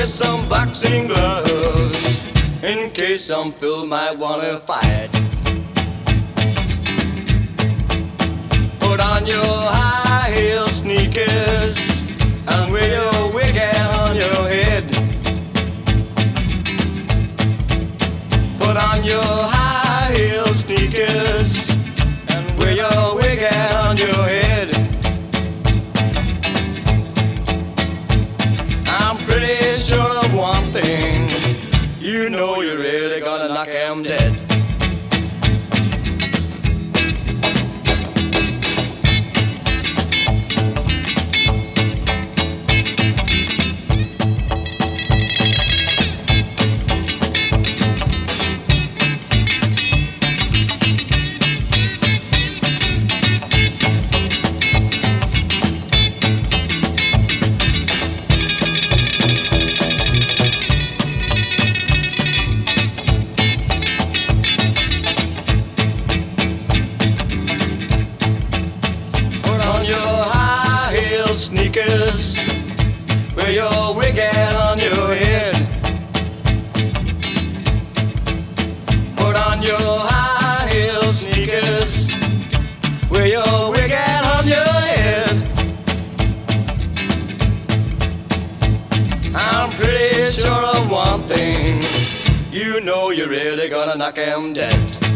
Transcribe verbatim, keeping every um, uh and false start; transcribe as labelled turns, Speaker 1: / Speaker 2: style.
Speaker 1: wear some boxing gloves in case some fool might wanna fight. Put on your high heel sneakers and wear your wig out on your head. Put on your high heel sneakers and wear your wig out on your head. I'm pretty sure of one thing, you know you're really gonna knock 'em dead. Sneakers, wear your wig out on your head. Put on your high heel sneakers, wear your wig out on your head. I'm pretty sure of one thing, you know you're really gonna knock 'em dead.